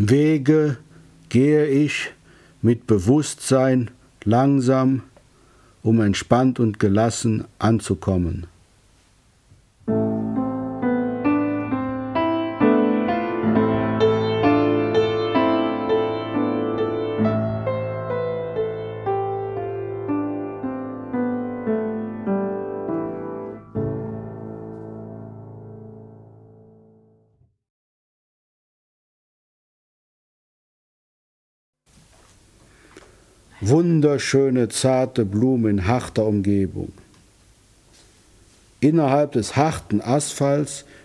Wege gehe ich mit Bewusstsein langsam, um entspannt und gelassen anzukommen. Wunderschöne, zarte Blumen in harter Umgebung. Innerhalb des harten Asphalts